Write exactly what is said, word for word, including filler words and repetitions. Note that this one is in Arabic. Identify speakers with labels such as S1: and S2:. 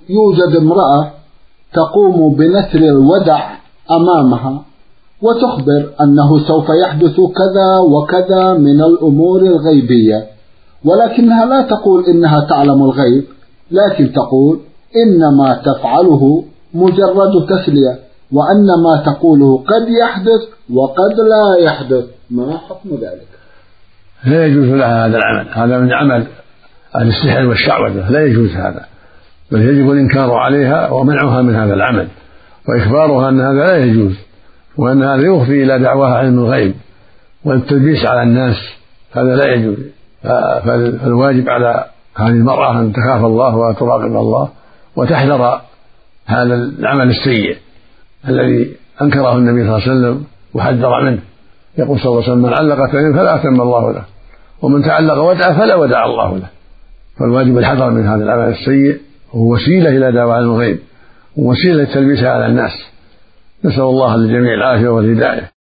S1: يوجد امرأة تقوم بنثر الودع أمامها وتخبر أنه سوف يحدث كذا وكذا من الأمور الغيبية، ولكنها لا تقول إنها تعلم الغيب، لكن تقول إنما تفعله مجرد تسلية، وأن ما تقوله قد يحدث وقد لا يحدث. ما حكم ذلك؟
S2: لا يجوز لها هذا العمل، هذا من عمل أهل السحر والشعوذة، لا يجوز هذا، بل يجب الإنكار عليها ومنعها من هذا العمل وإخبارها أن هذا لا يجوز، وأن هذا يفضي إلى دعواها علم الغيب والتلبيس على الناس، هذا لا يجوز. فالواجب على هذه المرأة أن تخاف الله وتراقب الله وتحذر هذا العمل السيء الذي أنكره النبي صلى الله عليه وسلم وحذر منه. يقول صلى الله عليه وسلم: من علق تميما فلا أتم الله له، ومن تعلق ودعا فلا ودع الله له. فالواجب الحذر من هذا العمل السيء، وهو وسيلة إلى دعوى علم الغيب ووسيلة للتلبيس على الناس. نسأل الله للجميع العافية والهداية.